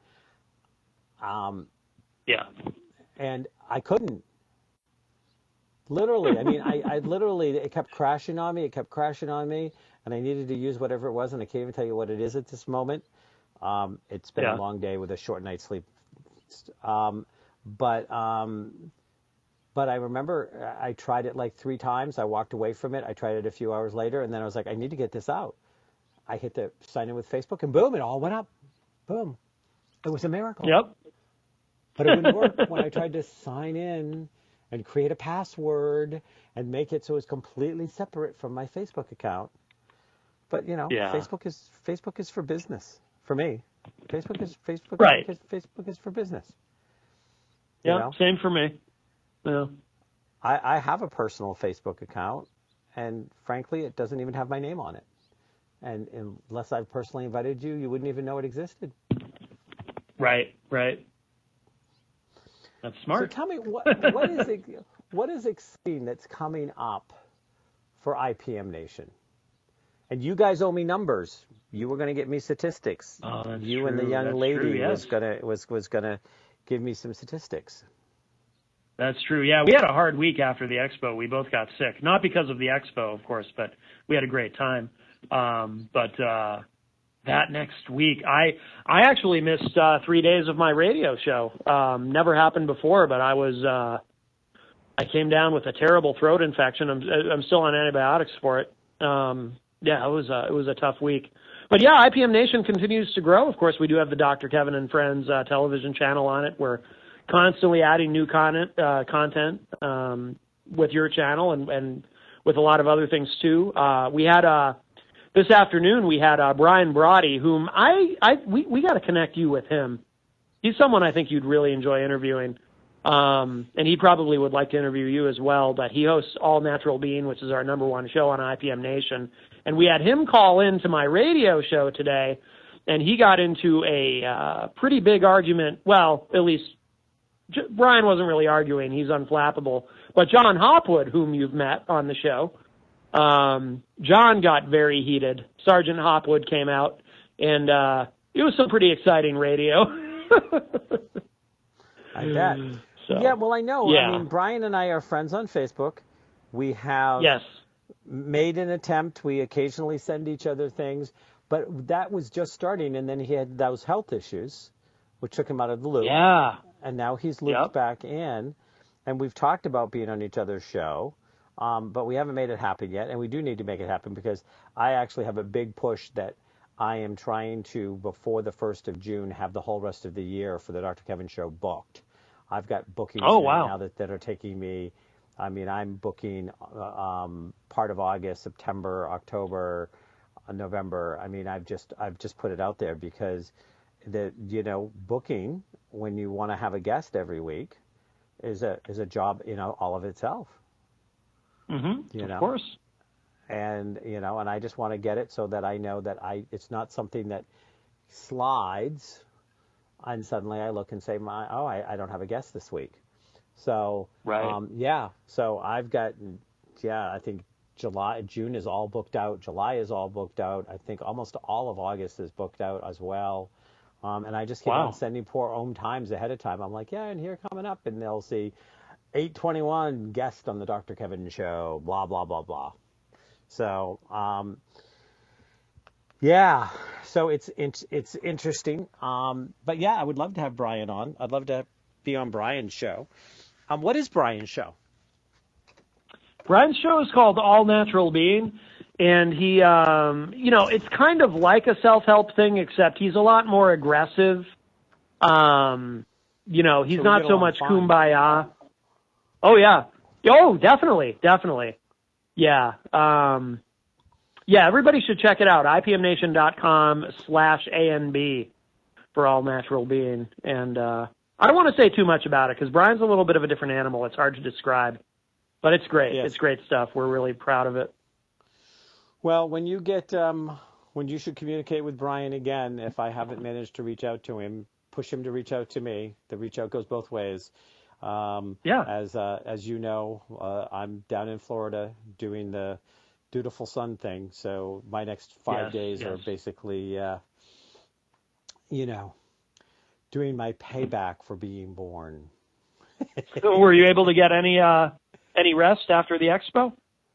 Um, yeah, and I couldn't. Literally, I mean, I, I literally it kept crashing on me, it kept crashing on me, and I needed to use whatever it was, and I can't even tell you what it is at this moment. Um, it's been yeah. a long day with a short night's sleep. Um, but um, but I remember I tried it like three times. I walked away from it. I tried it a few hours later, and then I was like, I need to get this out. I hit the sign in with Facebook, and boom, it all went up. Boom. It was a miracle. Yep. But it wouldn't work when I tried to sign in and create a password and make it so it's completely separate from my Facebook account. But you know, yeah. Facebook is Facebook is for business for me. Facebook is Facebook. Right. Is, Facebook is for business. Yeah, you know? Same for me. Yeah. I, I have a personal Facebook account, and frankly, it doesn't even have my name on it. And unless I've personally invited you, you wouldn't even know it existed. Right. Right. That's smart. So tell me, what what is it, what is exciting that's coming up for I P M Nation? And you guys owe me numbers. You were going to get me statistics. Oh, that's you true. and the young that's lady true, yes. was gonna was was gonna give me some statistics. That's true. Yeah, we had a hard week after the expo. We both got sick, not because of the expo, of course, but we had a great time. Um, but uh, that next week, I I actually missed uh, three days of my radio show. Um, never happened before, but I was uh, I came down with a terrible throat infection. I'm I'm still on antibiotics for it. Um, yeah, it was a, it was a tough week. But yeah, I P M Nation continues to grow. Of course, we do have the Doctor Kevin and Friends uh, television channel on it. We're constantly adding new content, uh, content um, with your channel and, and with a lot of other things too. Uh, we had uh, this afternoon we had uh, Brian Brody, whom I, I we we got to connect you with him. He's someone I think you'd really enjoy interviewing, um, and he probably would like to interview you as well. But he hosts All Natural Being, which is our number one show on I P M Nation, and we had him call in to my radio show today, and he got into a uh, pretty big argument. Well, at least. Brian wasn't really arguing. He's unflappable. But John Hopwood, whom you've met on the show, um, John got very heated. Sergeant Hopwood came out, and uh, it was some pretty exciting radio. I bet. So, yeah, well, I know. Yeah. I mean, Brian and I are friends on Facebook. We have yes. made an attempt. We occasionally send each other things. But that was just starting, and then he had those health issues, which took him out of the loop. Yeah. And now he's looped yep. back in, and we've talked about being on each other's show, um, but we haven't made it happen yet, and we do need to make it happen because I actually have a big push that I am trying to, before the first of June, have the whole rest of the year for the Doctor Kevin Show booked. I've got bookings oh, right wow. now that, that are taking me, I mean, I'm booking um, part of August, September, October, uh, November. I mean, I've just I've just put it out there because the, you know, booking when you want to have a guest every week is a is a job, you know, all of itself. Mm-hmm. You know? Of course. And, you know, and I just want to get it so that I know that I it's not something that slides and suddenly I look and say, my oh, I, I don't have a guest this week. So, right. um, yeah, so I've got, yeah, I think July, June is all booked out. July is all booked out. I think almost all of August is booked out as well. Um, and I just keep wow. on sending poor home times ahead of time. I'm like, yeah, and here coming up, and they'll see eight twenty-one guest on the Doctor Kevin Show, blah, blah, blah, blah. So, um, yeah, so it's it's, it's interesting. Um, but, yeah, I would love to have Brian on. I'd love to be on Brian's show. Um, what is Brian's show? Brian's show is called All Natural Being. And he, um, you know, it's kind of like a self-help thing, except he's a lot more aggressive. Um, you know, he's so not so much fun. kumbaya. Oh, yeah. Oh, definitely. Definitely. Yeah. Um, yeah, everybody should check it out. I P M nation dot com slash A N B for All Natural Being. And uh, I don't want to say too much about it because Brian's a little bit of a different animal. It's hard to describe. But it's great. Yes. It's great stuff. We're really proud of it. Well, when you get, um, when you should communicate with Brian again, if I haven't managed to reach out to him, push him to reach out to me. The reach out goes both ways. Um, yeah. As uh, as you know, uh, I'm down in Florida doing the dutiful son thing. So my next five yes, days yes. are basically, uh, you know, doing my payback for being born. So were you able to get any uh, any rest after the expo?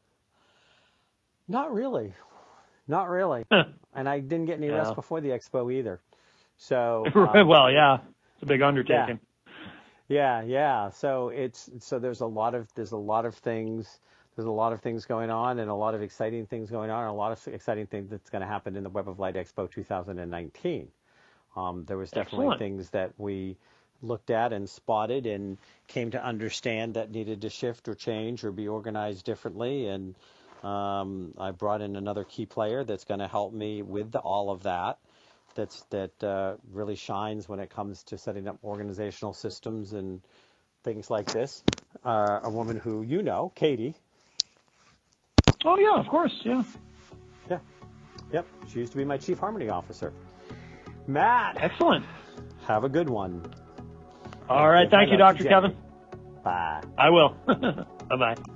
Not really. Not really. And I didn't get any yeah. rest before the expo either. So um, well, yeah, it's a big undertaking. Yeah. yeah, yeah. So it's so there's a lot of there's a lot of things there's a lot of things going on and a lot of exciting things going on and a lot of exciting things that's going to happen in the Web of Light Expo two thousand nineteen. Um, there was definitely Excellent. things that we looked at and spotted and came to understand that needed to shift or change or be organized differently. And um, I brought in another key player that's going to help me with the, all of that. That's that uh, really shines when it comes to setting up organizational systems and things like this. Uh, a woman who you know, Katie. Oh yeah, of course, yeah. Yeah, yep. She used to be my chief harmony officer. Matt. Excellent. Have a good one. All right, thank you, Doctor Kevin. Bye. I will. Bye bye.